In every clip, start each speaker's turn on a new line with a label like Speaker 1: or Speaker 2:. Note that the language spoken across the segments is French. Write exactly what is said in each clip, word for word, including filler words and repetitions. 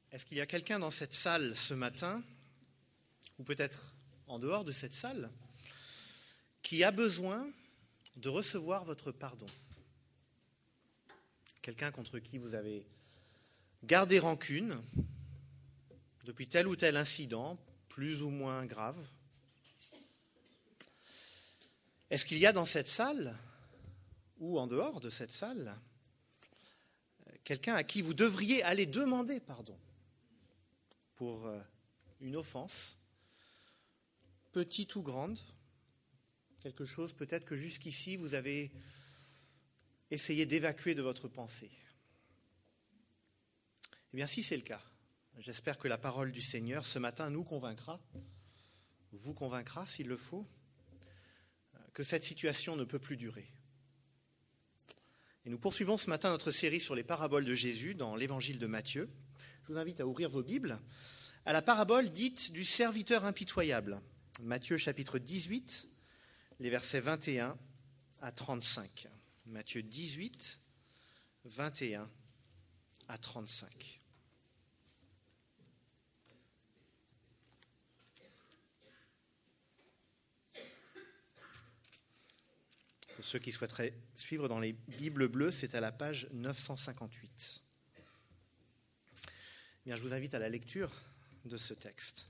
Speaker 1: Est-ce qu'il y a quelqu'un dans cette salle ce matin, ou peut-être en dehors de cette salle, qui a besoin de recevoir votre pardon? Quelqu'un contre qui vous avez gardé rancune depuis tel ou tel incident, plus ou moins grave? Est-ce qu'il y a dans cette salle, ou en dehors de cette salle, quelqu'un à qui vous devriez aller demander pardon pour une offense, petite ou grande, quelque chose peut-être que jusqu'ici vous avez essayé d'évacuer de votre pensée? Eh bien, si c'est le cas, j'espère que la parole du Seigneur ce matin nous convaincra, vous convaincra s'il le faut, que cette situation ne peut plus durer. Et nous poursuivons ce matin notre série sur les paraboles de Jésus dans l'évangile de Matthieu. Je vous invite à ouvrir vos Bibles à la parabole dite du serviteur impitoyable. Matthieu chapitre dix-huit, les versets vingt et un à trente-cinq. Matthieu dix-huit, vingt et un à trente-cinq. Pour ceux qui souhaiteraient suivre dans les Bibles bleues, c'est à la page neuf cent cinquante-huit. Bien, je vous invite à la lecture de ce texte.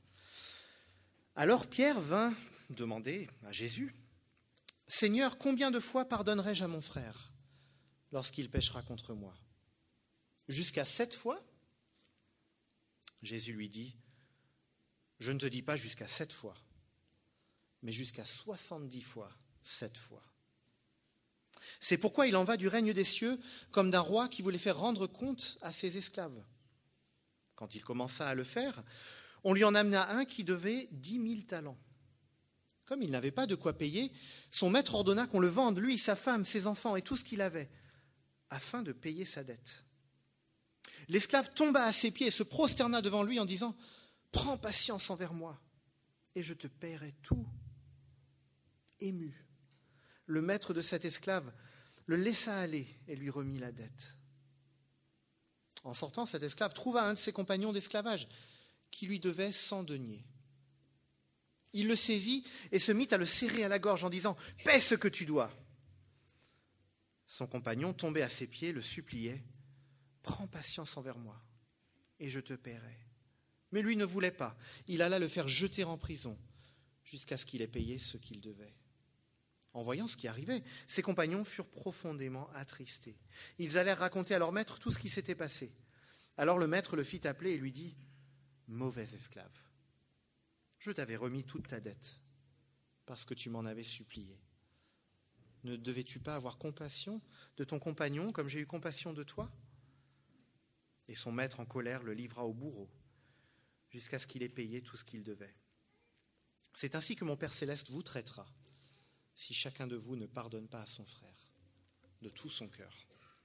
Speaker 1: Alors Pierre vint demander à Jésus, « Seigneur, combien de fois pardonnerai-je à mon frère lorsqu'il péchera contre moi? Jusqu'à sept fois ?» Jésus lui dit, « Je ne te dis pas jusqu'à sept fois, mais jusqu'à soixante-dix fois sept fois. » C'est pourquoi il en va du règne des cieux comme d'un roi qui voulait faire rendre compte à ses esclaves. Quand il commença à le faire, on lui en amena un qui devait dix mille talents. Comme il n'avait pas de quoi payer, son maître ordonna qu'on le vende, lui, sa femme, ses enfants et tout ce qu'il avait, afin de payer sa dette. L'esclave tomba à ses pieds et se prosterna devant lui en disant « Prends patience envers moi, et je te paierai tout. » Ému, le maître de cet esclave le laissa aller et lui remit la dette. En sortant, cet esclave trouva un de ses compagnons d'esclavage qui lui devait cent deniers. Il le saisit et se mit à le serrer à la gorge en disant « Paie ce que tu dois !» Son compagnon, tombé à ses pieds, le suppliait « Prends patience envers moi et je te paierai. » Mais lui ne voulait pas. Il alla le faire jeter en prison jusqu'à ce qu'il ait payé ce qu'il devait. En voyant ce qui arrivait, ses compagnons furent profondément attristés. Ils allèrent raconter à leur maître tout ce qui s'était passé. Alors le maître le fit appeler et lui dit « Mauvais esclave, je t'avais remis toute ta dette parce que tu m'en avais supplié. Ne devais-tu pas avoir compassion de ton compagnon comme j'ai eu compassion de toi ?» Et son maître en colère le livra au bourreau jusqu'à ce qu'il ait payé tout ce qu'il devait. C'est ainsi que mon Père céleste vous traitera si chacun de vous ne pardonne pas à son frère de tout son cœur.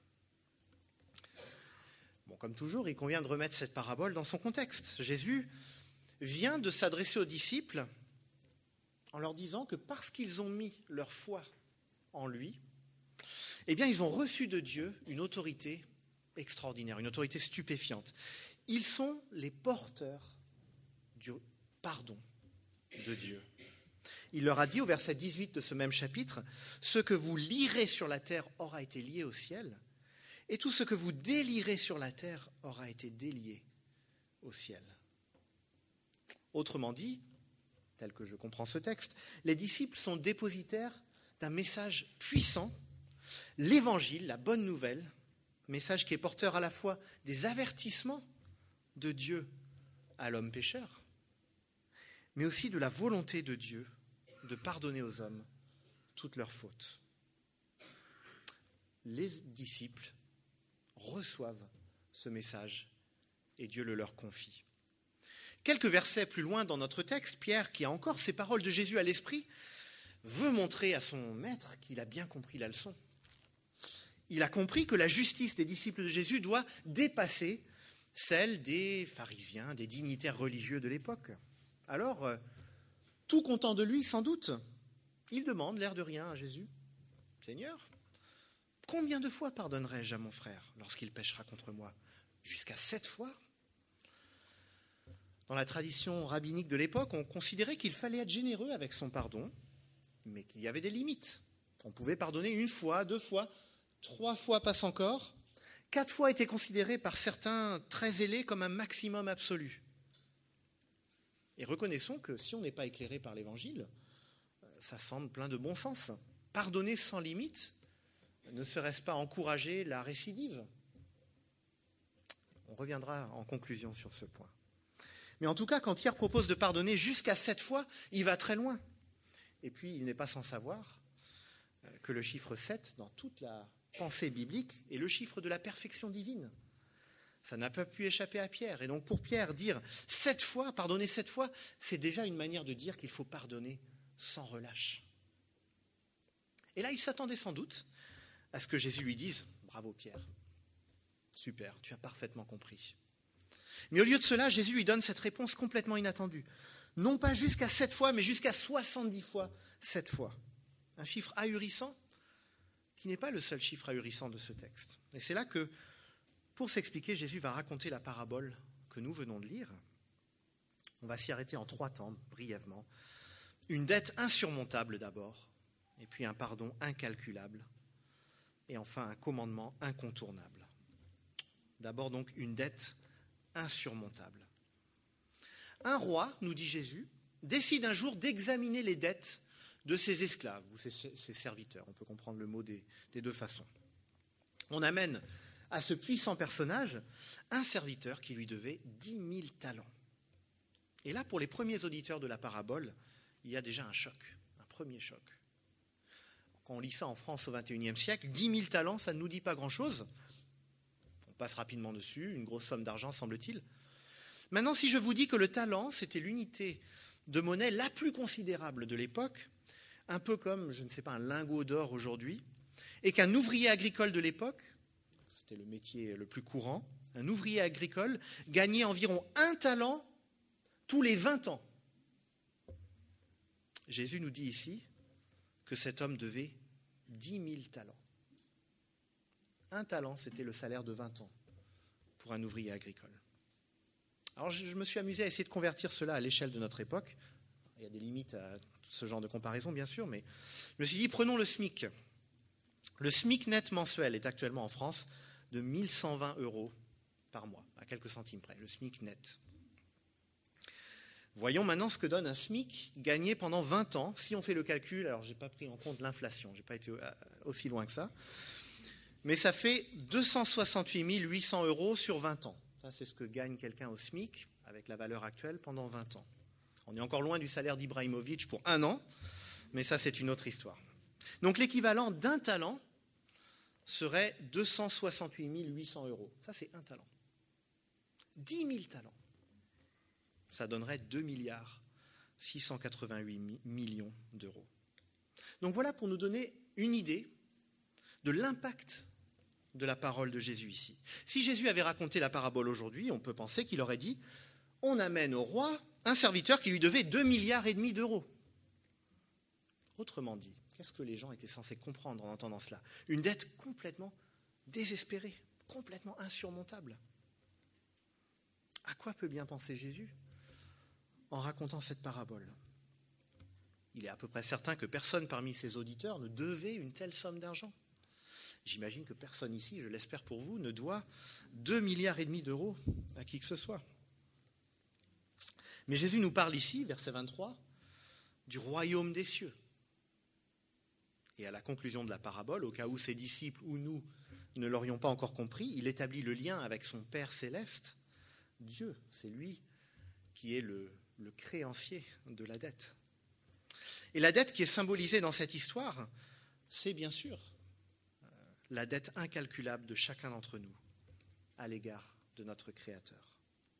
Speaker 1: Bon, comme toujours, il convient de remettre cette parabole dans son contexte. Jésus vient de s'adresser aux disciples en leur disant que parce qu'ils ont mis leur foi en lui, eh bien, ils ont reçu de Dieu une autorité extraordinaire, une autorité stupéfiante. Ils sont les porteurs du pardon de Dieu. Il leur a dit au verset dix-huit de ce même chapitre, « Ce que vous lirez sur la terre aura été lié au ciel, et tout ce que vous délierez sur la terre aura été délié au ciel. » Autrement dit, tel que je comprends ce texte, les disciples sont dépositaires d'un message puissant, l'évangile, la bonne nouvelle, message qui est porteur à la fois des avertissements de Dieu à l'homme pécheur, mais aussi de la volonté de Dieu de pardonner aux hommes toutes leurs fautes. Les disciples reçoivent ce message et Dieu le leur confie. Quelques versets plus loin dans notre texte, Pierre, qui a encore ces paroles de Jésus à l'esprit, veut montrer à son maître qu'il a bien compris la leçon. Il a compris que la justice des disciples de Jésus doit dépasser celle des pharisiens, des dignitaires religieux de l'époque. Alors, tout content de lui, sans doute, il demande, l'air de rien, à Jésus, « Seigneur, combien de fois pardonnerai-je à mon frère lorsqu'il péchera contre moi? Jusqu'à sept fois ?» Dans la tradition rabbinique de l'époque, on considérait qu'il fallait être généreux avec son pardon, mais qu'il y avait des limites. On pouvait pardonner une fois, deux fois, trois fois passe encore. Quatre fois était considéré par certains très zélés comme un maximum absolu. Et reconnaissons que si on n'est pas éclairé par l'Évangile, ça semble plein de bon sens. Pardonner sans limite, ne serait-ce pas encourager la récidive ? On reviendra en conclusion sur ce point. Mais en tout cas, quand Pierre propose de pardonner jusqu'à sept fois, il va très loin. Et puis, il n'est pas sans savoir que le chiffre sept, dans toute la pensée biblique, est le chiffre de la perfection divine. Ça n'a pas pu échapper à Pierre. Et donc, pour Pierre, dire sept fois, pardonner sept fois, c'est déjà une manière de dire qu'il faut pardonner sans relâche. Et là, il s'attendait sans doute à ce que Jésus lui dise « Bravo Pierre, super, tu as parfaitement compris ». Mais au lieu de cela, Jésus lui donne cette réponse complètement inattendue. Non pas jusqu'à sept fois, mais jusqu'à soixante-dix fois sept fois. Un chiffre ahurissant qui n'est pas le seul chiffre ahurissant de ce texte. Et c'est là que, pour s'expliquer, Jésus va raconter la parabole que nous venons de lire. On va s'y arrêter en trois temps, brièvement. Une dette insurmontable d'abord, et puis un pardon incalculable, et enfin un commandement incontournable. D'abord donc une dette insurmontable. Un roi, nous dit Jésus, décide un jour d'examiner les dettes de ses esclaves ou ses, ses serviteurs. On peut comprendre le mot des, des deux façons. On amène à ce puissant personnage un serviteur qui lui devait dix mille talents. Et là, pour les premiers auditeurs de la parabole, il y a déjà un choc, un premier choc. Quand on lit ça en France au vingt et unième siècle, dix mille talents, ça ne nous dit pas grand-chose. On passe rapidement dessus, une grosse somme d'argent, semble-t-il. Maintenant, si je vous dis que le talent, c'était l'unité de monnaie la plus considérable de l'époque, un peu comme, je ne sais pas, un lingot d'or aujourd'hui, et qu'un ouvrier agricole de l'époque, c'était le métier le plus courant, un ouvrier agricole gagnait environ un talent tous les vingt ans. Jésus nous dit ici que cet homme devait dix mille talents. Un talent, c'était le salaire de vingt ans pour un ouvrier agricole. Alors je me suis amusé à essayer de convertir cela à l'échelle de notre époque. Il y a des limites à ce genre de comparaison, bien sûr, mais je me suis dit, prenons le SMIC. Le SMIC net mensuel est actuellement en France de mille cent vingt euros par mois, à quelques centimes près, le SMIC net. Voyons maintenant ce que donne un SMIC gagné pendant vingt ans, si on fait le calcul. Alors, je n'ai pas pris en compte l'inflation, je n'ai pas été aussi loin que ça, mais ça fait deux cent soixante-huit mille huit cents euros sur vingt ans. Ça, c'est ce que gagne quelqu'un au SMIC, avec la valeur actuelle, pendant vingt ans. On est encore loin du salaire d'Ibrahimovic pour un an, mais ça, c'est une autre histoire. Donc, l'équivalent d'un talent serait deux cent soixante-huit mille huit cents euros. Ça, c'est un talent. dix mille talents. Ça donnerait deux milliards six cent quatre-vingt-huit millions d'euros. Donc voilà pour nous donner une idée de l'impact de la parole de Jésus ici. Si Jésus avait raconté la parabole aujourd'hui, on peut penser qu'il aurait dit « On amène au roi un serviteur qui lui devait deux milliards et demi d'euros. » Autrement dit, qu'est-ce que les gens étaient censés comprendre en entendant cela ? Une dette complètement désespérée, complètement insurmontable. À quoi peut bien penser Jésus en racontant cette parabole ? Il est à peu près certain que personne parmi ses auditeurs ne devait une telle somme d'argent. J'imagine que personne ici, je l'espère pour vous, ne doit deux milliards et demi d'euros à qui que ce soit. Mais Jésus nous parle ici, verset vingt-trois, du royaume des cieux. Et à la conclusion de la parabole, au cas où ses disciples ou nous ne l'aurions pas encore compris, il établit le lien avec son Père céleste. Dieu, c'est lui qui est le, le créancier de la dette. Et la dette qui est symbolisée dans cette histoire, c'est bien sûr la dette incalculable de chacun d'entre nous à l'égard de notre Créateur.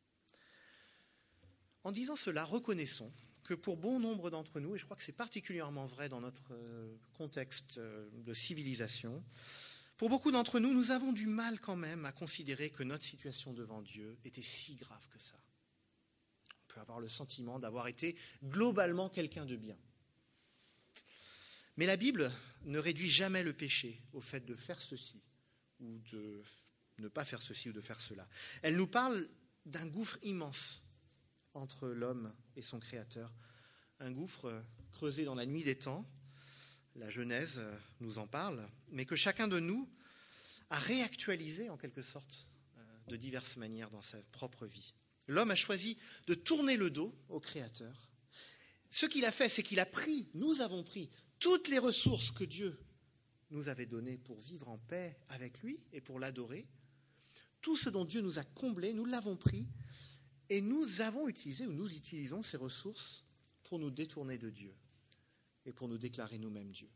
Speaker 1: En disant cela, reconnaissons que pour bon nombre d'entre nous, et je crois que c'est particulièrement vrai dans notre contexte de civilisation, pour beaucoup d'entre nous, nous avons du mal quand même à considérer que notre situation devant Dieu était si grave que ça. On peut avoir le sentiment d'avoir été globalement quelqu'un de bien. Mais la Bible ne réduit jamais le péché au fait de faire ceci ou de ne pas faire ceci ou de faire cela. Elle nous parle d'un gouffre immense entre l'homme et son Créateur. Un gouffre creusé dans la nuit des temps, la Genèse nous en parle, mais que chacun de nous a réactualisé en quelque sorte de diverses manières dans sa propre vie. L'homme a choisi de tourner le dos au Créateur. Ce qu'il a fait, c'est qu'il a pris, nous avons pris, toutes les ressources que Dieu nous avait données pour vivre en paix avec lui et pour l'adorer. Tout ce dont Dieu nous a comblé, nous l'avons pris et nous avons utilisé, ou nous utilisons ces ressources pour nous détourner de Dieu et pour nous déclarer nous-mêmes Dieu.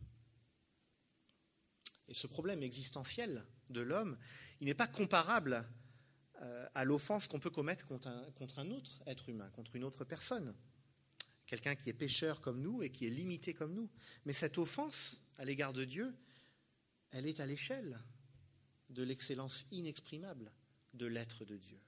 Speaker 1: Et ce problème existentiel de l'homme, il n'est pas comparable euh, à l'offense qu'on peut commettre contre un, contre un autre être humain, contre une autre personne. Quelqu'un qui est pécheur comme nous et qui est limité comme nous. Mais cette offense à l'égard de Dieu, elle est à l'échelle de l'excellence inexprimable de l'être de Dieu.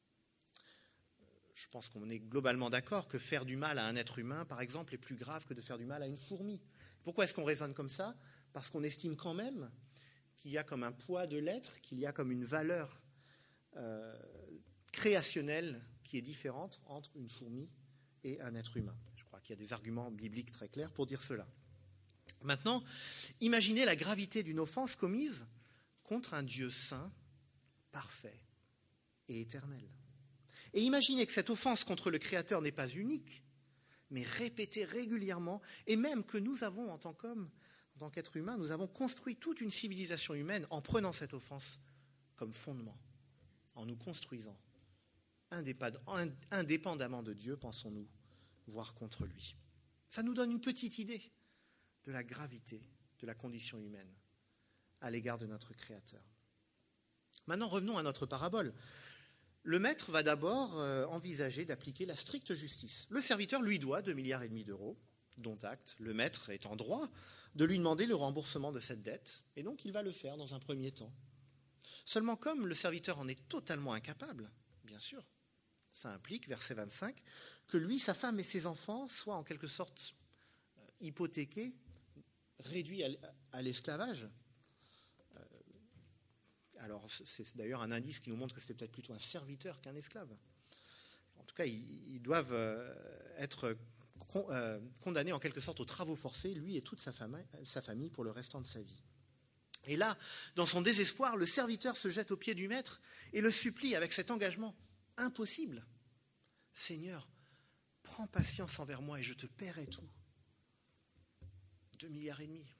Speaker 1: Je pense qu'on est globalement d'accord que faire du mal à un être humain, par exemple, est plus grave que de faire du mal à une fourmi. Pourquoi est-ce qu'on raisonne comme ça ? Parce qu'on estime quand même qu'il y a comme un poids de l'être, qu'il y a comme une valeur euh, créationnelle qui est différente entre une fourmi et un être humain. Je crois qu'il y a des arguments bibliques très clairs pour dire cela. Maintenant, imaginez la gravité d'une offense commise contre un Dieu saint, parfait et éternel. Et imaginez que cette offense contre le Créateur n'est pas unique, mais répétée régulièrement, et même que nous avons, en tant qu'hommes, en tant qu'êtres humains, nous avons construit toute une civilisation humaine en prenant cette offense comme fondement, en nous construisant, indépendamment de Dieu, pensons-nous, voire contre lui. Ça nous donne une petite idée de la gravité de la condition humaine à l'égard de notre Créateur. Maintenant, revenons à notre parabole. Le maître va d'abord euh, envisager d'appliquer la stricte justice. Le serviteur lui doit deux milliards et demi d'euros, dont acte. Le maître est en droit de lui demander le remboursement de cette dette, et donc il va le faire dans un premier temps. Seulement, comme le serviteur en est totalement incapable, bien sûr, ça implique, verset vingt-cinq, que lui, sa femme et ses enfants soient en quelque sorte hypothéqués, réduits à l'esclavage. Alors, c'est d'ailleurs un indice qui nous montre que c'était peut-être plutôt un serviteur qu'un esclave. En tout cas, ils doivent être condamnés en quelque sorte aux travaux forcés, lui et toute sa famille, pour le restant de sa vie. Et là, dans son désespoir, le serviteur se jette aux pieds du maître et le supplie avec cet engagement impossible. « Seigneur, prends patience envers moi et je te paierai tout. » Deux milliards et demi.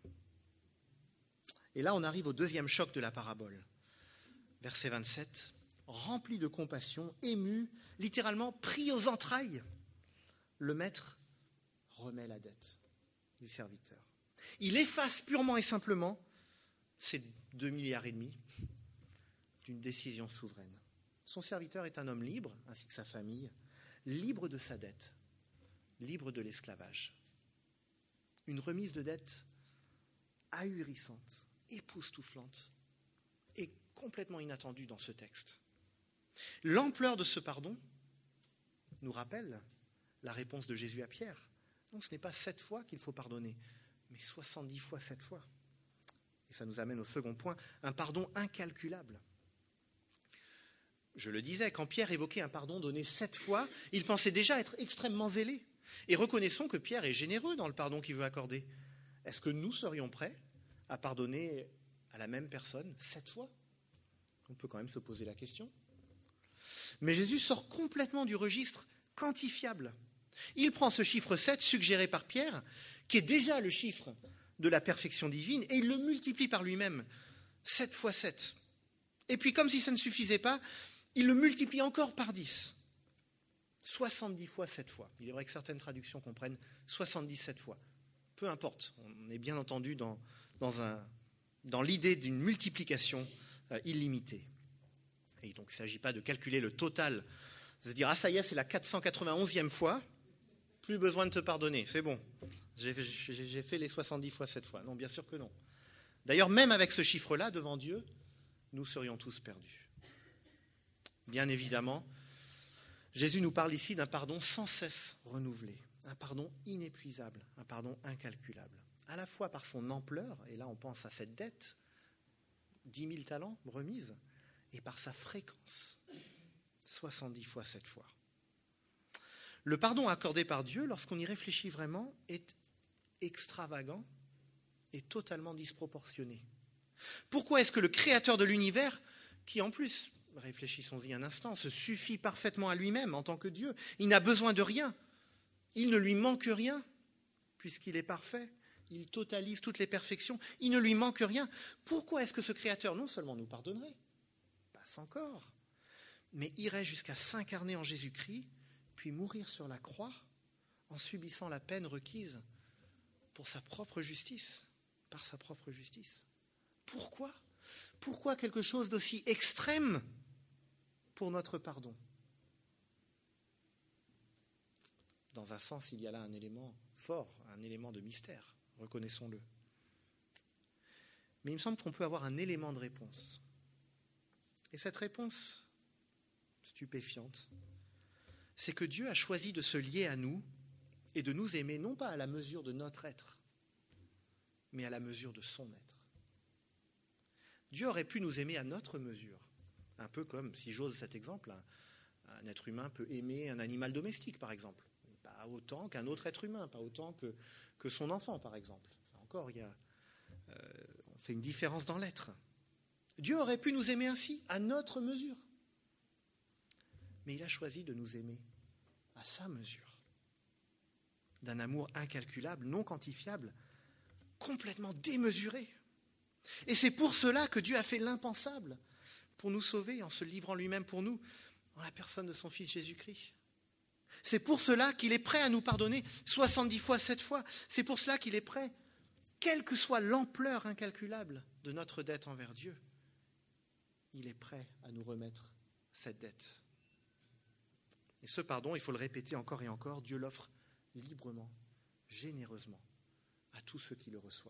Speaker 1: Et là, on arrive au deuxième choc de la parabole. Verset vingt-sept, rempli de compassion, ému, littéralement pris aux entrailles, le maître remet la dette du serviteur. Il efface purement et simplement ces deux milliards et demi d'une décision souveraine. Son serviteur est un homme libre, ainsi que sa famille, libre de sa dette, libre de l'esclavage. Une remise de dette ahurissante, époustouflante et complètement inattendue dans ce texte. L'ampleur de ce pardon nous rappelle la réponse de Jésus à Pierre. Non, ce n'est pas sept fois qu'il faut pardonner, mais soixante-dix fois sept fois. Et ça nous amène au second point, un pardon incalculable. Je le disais, quand Pierre évoquait un pardon donné sept fois, il pensait déjà être extrêmement zélé. Et reconnaissons que Pierre est généreux dans le pardon qu'il veut accorder. Est-ce que nous serions prêts à pardonner à la même personne sept fois ? On peut quand même se poser la question. Mais Jésus sort complètement du registre quantifiable. Il prend ce chiffre sept suggéré par Pierre, qui est déjà le chiffre de la perfection divine, et il le multiplie par lui-même, sept fois sept. Et puis, comme si ça ne suffisait pas, il le multiplie encore par dix. soixante-dix fois sept fois. Il est vrai que certaines traductions comprennent soixante-dix-sept fois. Peu importe, on est bien entendu dans, dans, un, dans l'idée d'une multiplication euh, illimitée. Et donc, il ne s'agit pas de calculer le total, de se dire « Ah, ça y est, c'est la quatre cent quatre-vingt-onzième fois, plus besoin de te pardonner, c'est bon, j'ai, j'ai, j'ai fait les soixante-dix fois sept fois. » Non, bien sûr que non. D'ailleurs, même avec ce chiffre-là, devant Dieu, nous serions tous perdus. Bien évidemment, Jésus nous parle ici d'un pardon sans cesse renouvelé, un pardon inépuisable, un pardon incalculable, à la fois par son ampleur, et là on pense à cette dette, dix mille talents remise, et par sa fréquence, soixante-dix fois sept fois. Le pardon accordé par Dieu, lorsqu'on y réfléchit vraiment, est extravagant et totalement disproportionné. Pourquoi est-ce que le Créateur de l'univers, qui en plus, réfléchissons-y un instant, se suffit parfaitement à lui-même en tant que Dieu, il n'a besoin de rien, il ne lui manque rien, puisqu'il est parfait, il totalise toutes les perfections, il ne lui manque rien. Pourquoi est-ce que ce Créateur non seulement nous pardonnerait, passe encore, mais irait jusqu'à s'incarner en Jésus-Christ, puis mourir sur la croix en subissant la peine requise pour sa propre justice, par sa propre justice? Pourquoi ? Pourquoi quelque chose d'aussi extrême pour notre pardon ? Dans un sens, il y a là un élément fort, un élément de mystère, reconnaissons-le. Mais il me semble qu'on peut avoir un élément de réponse. Et cette réponse stupéfiante, c'est que Dieu a choisi de se lier à nous et de nous aimer, non pas à la mesure de notre être, mais à la mesure de son être. Dieu aurait pu nous aimer à notre mesure, un peu comme, si j'ose cet exemple, un, un être humain peut aimer un animal domestique, par exemple. Pas autant qu'un autre être humain, pas autant que, que son enfant, par exemple. Encore, il y a, euh, on fait une différence dans l'être. Dieu aurait pu nous aimer ainsi, à notre mesure. Mais il a choisi de nous aimer à sa mesure, d'un amour incalculable, non quantifiable, complètement démesuré. Et c'est pour cela que Dieu a fait l'impensable, pour nous sauver en se livrant lui-même pour nous, en la personne de son Fils Jésus-Christ. C'est pour cela qu'il est prêt à nous pardonner soixante-dix fois, sept fois. C'est pour cela qu'il est prêt, quelle que soit l'ampleur incalculable de notre dette envers Dieu, il est prêt à nous remettre cette dette. Et ce pardon, il faut le répéter encore et encore, Dieu l'offre librement, généreusement, à tous ceux qui le reçoivent.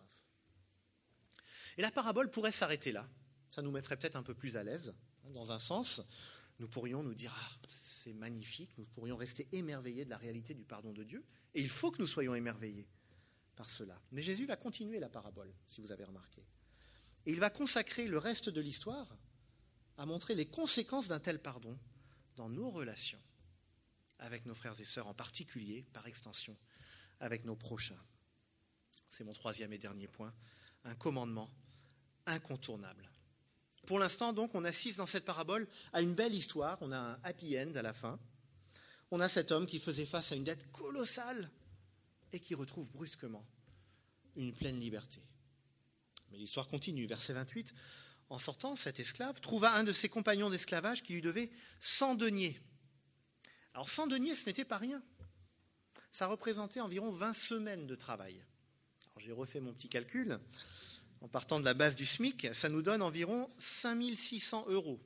Speaker 1: Et la parabole pourrait s'arrêter là. Ça nous mettrait peut-être un peu plus à l'aise. Dans un sens, nous pourrions nous dire « Ah, c'est magnifique », nous pourrions rester émerveillés de la réalité du pardon de Dieu. Et il faut que nous soyons émerveillés par cela. Mais Jésus va continuer la parabole, si vous avez remarqué. Et il va consacrer le reste de l'histoire à montrer les conséquences d'un tel pardon dans nos relations avec nos frères et sœurs, en particulier, par extension, avec nos prochains. C'est mon troisième et dernier point, un commandement incontournable. Pour l'instant, donc, on assiste dans cette parabole à une belle histoire, on a un happy end à la fin. On a cet homme qui faisait face à une dette colossale et qui retrouve brusquement une pleine liberté. Mais l'histoire continue, verset vingt-huit. En sortant, cet esclave trouva un de ses compagnons d'esclavage qui lui devait cent deniers. Alors cent deniers, ce n'était pas rien. Ça représentait environ vingt semaines de travail. Alors j'ai refait mon petit calcul. En partant de la base du SMIC, ça nous donne environ cinq mille six cents euros.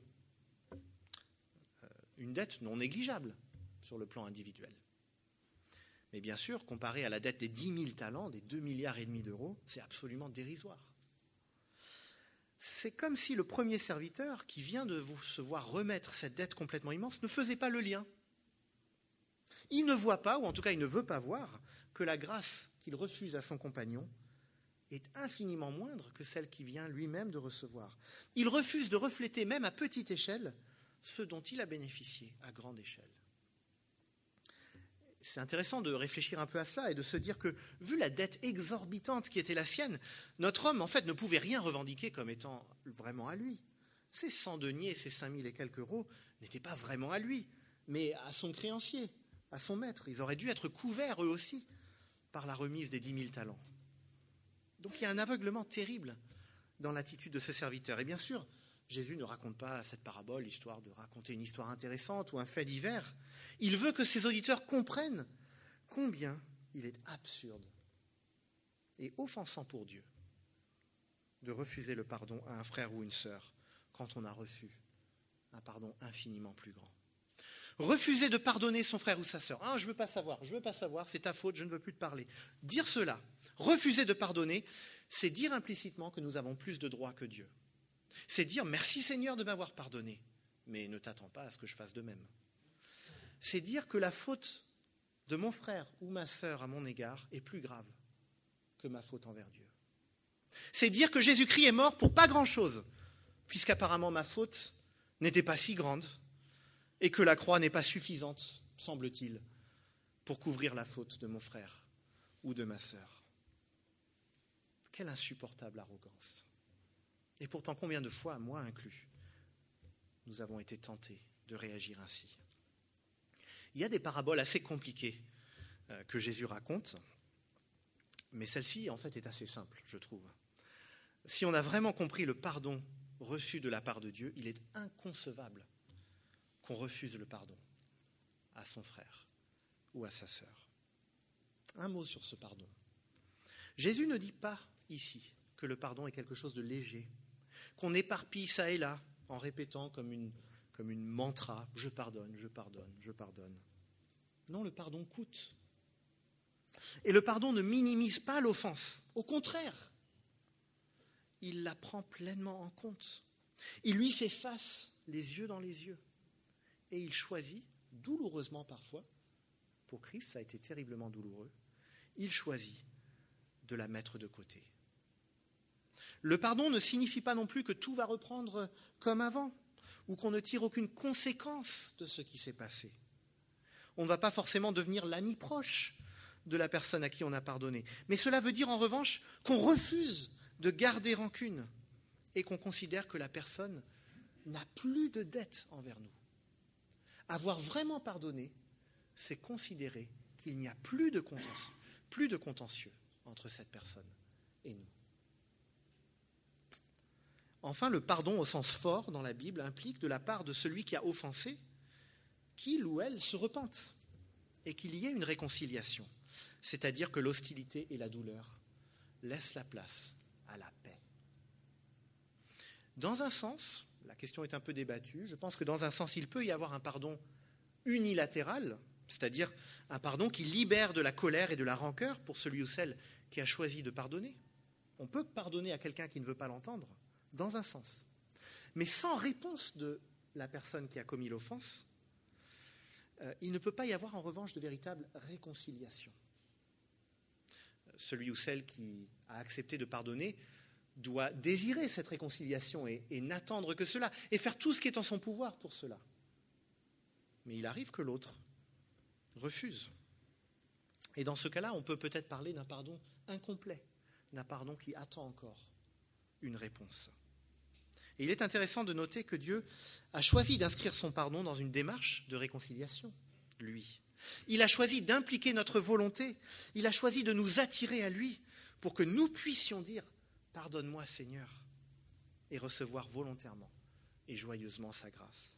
Speaker 1: Une dette non négligeable sur le plan individuel. Mais bien sûr, comparé à la dette des dix mille talents, des deux milliards et demi d'euros, c'est absolument dérisoire. C'est comme si le premier serviteur, qui vient de vous se voir remettre cette dette complètement immense, ne faisait pas le lien. Il ne voit pas, ou en tout cas il ne veut pas voir, que la grâce qu'il refuse à son compagnon est infiniment moindre que celle qu'il vient lui-même de recevoir. Il refuse de refléter, même à petite échelle, ce dont il a bénéficié à grande échelle. C'est intéressant de réfléchir un peu à cela et de se dire que, vu la dette exorbitante qui était la sienne, notre homme, en fait, ne pouvait rien revendiquer comme étant vraiment à lui. Ces cent deniers, ces cinq mille et quelques euros n'étaient pas vraiment à lui, mais à son créancier, à son maître. Ils auraient dû être couverts, eux aussi, par la remise des dix mille talents. Donc il y a un aveuglement terrible dans l'attitude de ce serviteur. Et bien sûr, Jésus ne raconte pas cette parabole, histoire de raconter une histoire intéressante ou un fait divers. Il veut que ses auditeurs comprennent combien il est absurde et offensant pour Dieu de refuser le pardon à un frère ou une sœur quand on a reçu un pardon infiniment plus grand. Refuser de pardonner son frère ou sa sœur. Ah, je ne veux pas savoir, je ne veux pas savoir, c'est ta faute, je ne veux plus te parler. Dire cela, refuser de pardonner, c'est dire implicitement que nous avons plus de droits que Dieu. C'est dire merci Seigneur de m'avoir pardonné, mais ne t'attends pas à ce que je fasse de même. C'est dire que la faute de mon frère ou ma sœur à mon égard est plus grave que ma faute envers Dieu. C'est dire que Jésus-Christ est mort pour pas grand-chose, puisqu'apparemment ma faute n'était pas si grande et que la croix n'est pas suffisante, semble-t-il, pour couvrir la faute de mon frère ou de ma sœur. Quelle insupportable arrogance. Et pourtant, combien de fois, moi inclus, nous avons été tentés de réagir ainsi. Il y a des paraboles assez compliquées euh, que Jésus raconte, mais celle-ci, en fait, est assez simple, je trouve. Si on a vraiment compris le pardon reçu de la part de Dieu, il est inconcevable qu'on refuse le pardon à son frère ou à sa sœur. Un mot sur ce pardon. Jésus ne dit pas ici que le pardon est quelque chose de léger, qu'on éparpille ça et là en répétant comme une, comme une mantra « je pardonne, je pardonne, je pardonne ». Non, le pardon coûte. Et le pardon ne minimise pas l'offense. Au contraire, il la prend pleinement en compte. Il lui fait face, les yeux dans les yeux. Et il choisit, douloureusement parfois, pour Christ, ça a été terriblement douloureux, il choisit de la mettre de côté. Le pardon ne signifie pas non plus que tout va reprendre comme avant, ou qu'on ne tire aucune conséquence de ce qui s'est passé. On ne va pas forcément devenir l'ami proche de la personne à qui on a pardonné. Mais cela veut dire en revanche qu'on refuse de garder rancune et qu'on considère que la personne n'a plus de dette envers nous. Avoir vraiment pardonné, c'est considérer qu'il n'y a plus de contentieux, plus de contentieux entre cette personne et nous. Enfin, le pardon au sens fort dans la Bible implique de la part de celui qui a offensé qu'il ou elle se repente et qu'il y ait une réconciliation, c'est-à-dire que l'hostilité et la douleur laissent la place à la paix. Dans un sens, la question est un peu débattue, je pense que dans un sens, il peut y avoir un pardon unilatéral, c'est-à-dire un pardon qui libère de la colère et de la rancœur pour celui ou celle qui a choisi de pardonner. On peut pardonner à quelqu'un qui ne veut pas l'entendre, dans un sens. Mais sans réponse de la personne qui a commis l'offense, euh, il ne peut pas y avoir en revanche de véritable réconciliation. Celui ou celle qui a accepté de pardonner doit désirer cette réconciliation et, et n'attendre que cela, et faire tout ce qui est en son pouvoir pour cela. Mais il arrive que l'autre refuse. Et dans ce cas-là, on peut peut-être parler d'un pardon incomplet, d'un pardon qui attend encore une réponse. Et il est intéressant de noter que Dieu a choisi d'inscrire son pardon dans une démarche de réconciliation, lui. Il a choisi d'impliquer notre volonté, il a choisi de nous attirer à lui pour que nous puissions dire « Pardonne-moi Seigneur » et recevoir volontairement et joyeusement sa grâce.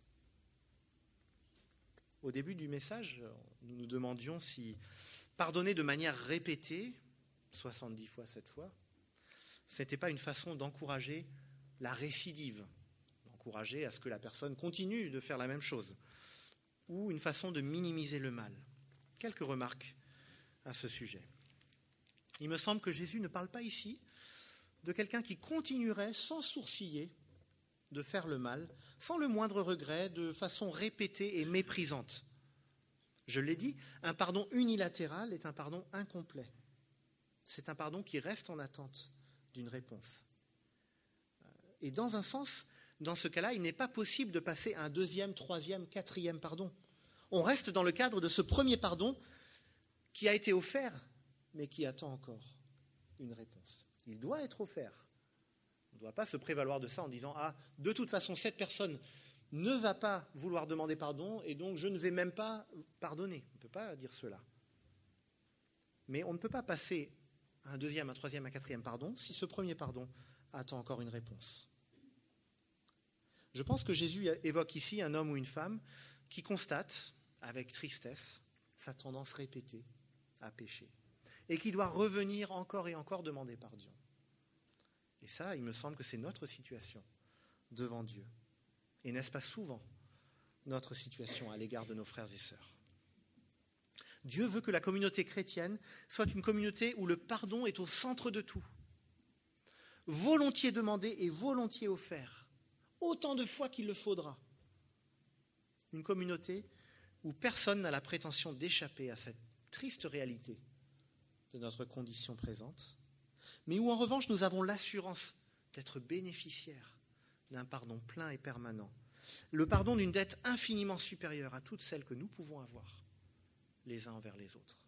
Speaker 1: Au début du message, nous nous demandions si pardonner de manière répétée, soixante-dix fois, sept fois, ce n'était pas une façon d'encourager la récidive, d'encourager à ce que la personne continue de faire la même chose, ou une façon de minimiser le mal. Quelques remarques à ce sujet. Il me semble que Jésus ne parle pas ici de quelqu'un qui continuerait sans sourciller de faire le mal, sans le moindre regret, de façon répétée et méprisante. Je l'ai dit, un pardon unilatéral est un pardon incomplet. C'est un pardon qui reste en attente d'une réponse. Et dans un sens, dans ce cas-là, il n'est pas possible de passer à un deuxième, troisième, quatrième pardon. On reste dans le cadre de ce premier pardon qui a été offert, mais qui attend encore une réponse. Il doit être offert. On ne doit pas se prévaloir de ça en disant « Ah, de toute façon, cette personne ne va pas vouloir demander pardon et donc je ne vais même pas pardonner. » On ne peut pas dire cela. Mais on ne peut pas passer à un deuxième, un troisième, un quatrième pardon si ce premier pardon attend encore une réponse. Je pense que Jésus évoque ici un homme ou une femme qui constate, avec tristesse, sa tendance répétée à pécher et qui doit revenir encore et encore demander pardon. Et ça, il me semble que c'est notre situation devant Dieu. Et n'est-ce pas souvent notre situation à l'égard de nos frères et sœurs? Dieu veut que la communauté chrétienne soit une communauté où le pardon est au centre de tout. Volontiers demandé et volontiers offert, autant de fois qu'il le faudra. Une communauté où personne n'a la prétention d'échapper à cette triste réalité de notre condition présente, mais où en revanche nous avons l'assurance d'être bénéficiaires d'un pardon plein et permanent, le pardon d'une dette infiniment supérieure à toutes celles que nous pouvons avoir. les uns envers les autres.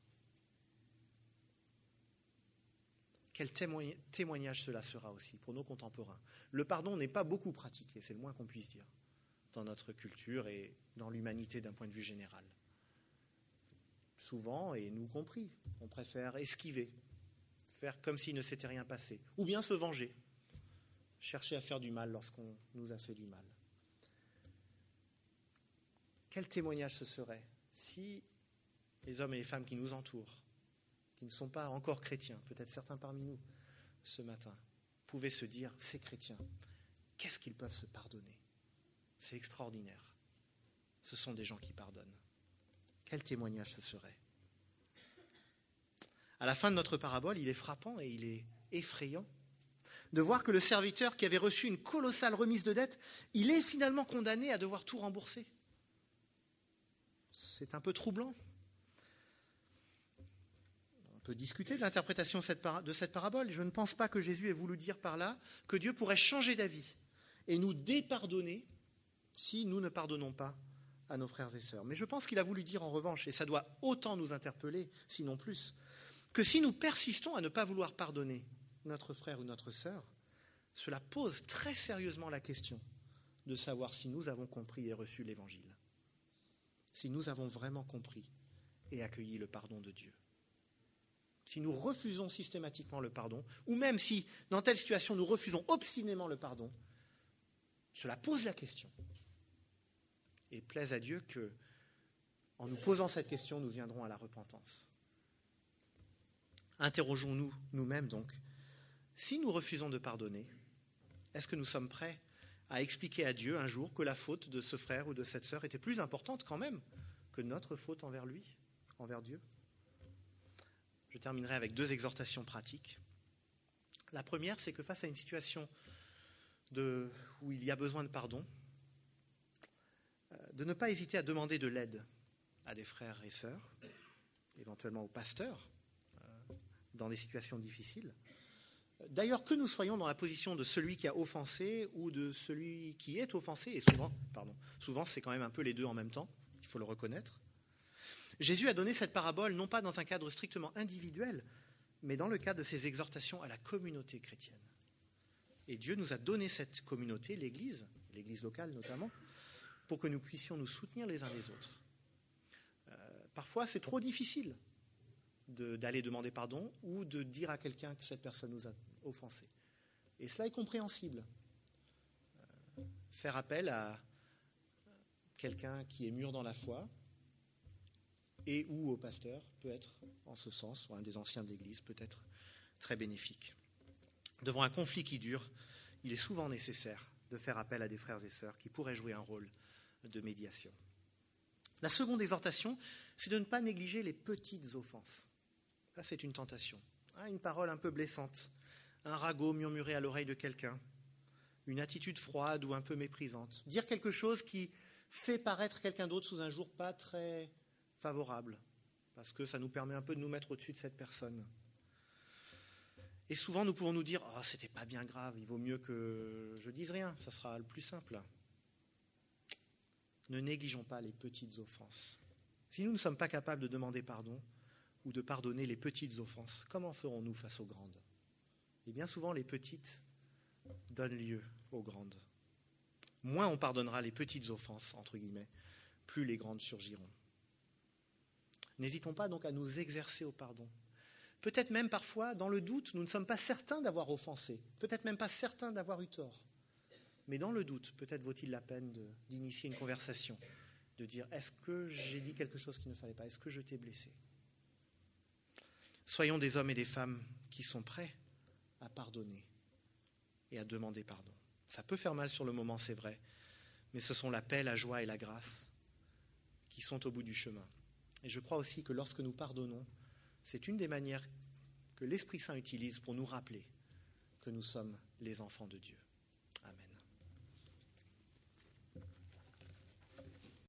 Speaker 1: Quel témoignage cela sera aussi pour nos contemporains. Le pardon n'est pas beaucoup pratiqué, c'est le moins qu'on puisse dire, dans notre culture et dans l'humanité d'un point de vue général. Souvent, et nous compris, on préfère esquiver, faire comme s'il ne s'était rien passé, ou bien se venger, chercher à faire du mal lorsqu'on nous a fait du mal. Quel témoignage ce serait si les hommes et les femmes qui nous entourent, qui ne sont pas encore chrétiens, peut-être certains parmi nous ce matin, pouvaient se dire, ces chrétiens, qu'est-ce qu'ils peuvent se pardonner? C'est extraordinaire. Ce sont des gens qui pardonnent. Quel témoignage ce serait? À la fin de notre parabole, il est frappant et il est effrayant de voir que le serviteur qui avait reçu une colossale remise de dette, il est finalement condamné à devoir tout rembourser. C'est un peu troublant. On peut discuter de l'interprétation de cette parabole. Je ne pense pas que Jésus ait voulu dire par là que Dieu pourrait changer d'avis et nous dépardonner si nous ne pardonnons pas à nos frères et sœurs. Mais je pense qu'il a voulu dire en revanche, et ça doit autant nous interpeller, sinon plus, que si nous persistons à ne pas vouloir pardonner notre frère ou notre sœur, cela pose très sérieusement la question de savoir si nous avons compris et reçu l'Évangile, si nous avons vraiment compris et accueilli le pardon de Dieu. Si nous refusons systématiquement le pardon, ou même si, dans telle situation, nous refusons obstinément le pardon, cela pose la question. Et plaise à Dieu que, en nous posant cette question, nous viendrons à la repentance. Interrogeons-nous nous-mêmes donc. Si nous refusons de pardonner, est-ce que nous sommes prêts à expliquer à Dieu un jour que la faute de ce frère ou de cette sœur était plus importante quand même que notre faute envers lui, envers Dieu? Je terminerai avec deux exhortations pratiques. La première, c'est que face à une situation de, où il y a besoin de pardon, de ne pas hésiter à demander de l'aide à des frères et sœurs, éventuellement au pasteur, dans des situations difficiles. D'ailleurs, que nous soyons dans la position de celui qui a offensé ou de celui qui est offensé, et souvent, pardon, souvent c'est quand même un peu les deux en même temps, il faut le reconnaître. Jésus a donné cette parabole non pas dans un cadre strictement individuel, mais dans le cadre de ses exhortations à la communauté chrétienne. Et Dieu nous a donné cette communauté, l'Église, l'Église locale notamment, pour que nous puissions nous soutenir les uns les autres. Euh, parfois, c'est trop difficile de, d'aller demander pardon ou de dire à quelqu'un que cette personne nous a offensés. Et cela est compréhensible. Euh, faire appel à quelqu'un qui est mûr dans la foi et ou au pasteur peut être, en ce sens, ou un des anciens de l'Église, peut être très bénéfique. Devant un conflit qui dure, il est souvent nécessaire de faire appel à des frères et sœurs qui pourraient jouer un rôle de médiation. La seconde exhortation, c'est de ne pas négliger les petites offenses. Ça, c'est une tentation. Une parole un peu blessante, un ragot murmuré à l'oreille de quelqu'un, une attitude froide ou un peu méprisante, dire quelque chose qui fait paraître quelqu'un d'autre sous un jour pas très favorable, parce que ça nous permet un peu de nous mettre au-dessus de cette personne. Et souvent, nous pouvons nous dire « Ah, oh, c'était pas bien grave, il vaut mieux que je dise rien, ça sera le plus simple. » Ne négligeons pas les petites offenses. Si nous ne sommes pas capables de demander pardon ou de pardonner les petites offenses, comment ferons-nous face aux grandes? Et bien souvent, les petites donnent lieu aux grandes. Moins on pardonnera les petites offenses, entre guillemets, plus les grandes surgiront. N'hésitons pas donc à nous exercer au pardon. Peut-être même parfois, dans le doute, nous ne sommes pas certains d'avoir offensé, peut-être même pas certains d'avoir eu tort. Mais dans le doute, peut-être vaut-il la peine de, d'initier une conversation, de dire « Est-ce que j'ai dit quelque chose qu'il ne fallait pas? Est-ce que je t'ai blessé ?» Soyons des hommes et des femmes qui sont prêts à pardonner et à demander pardon. Ça peut faire mal sur le moment, c'est vrai, mais ce sont la paix, la joie et la grâce qui sont au bout du chemin. Et je crois aussi que lorsque nous pardonnons, c'est une des manières que l'Esprit Saint utilise pour nous rappeler que nous sommes les enfants de Dieu.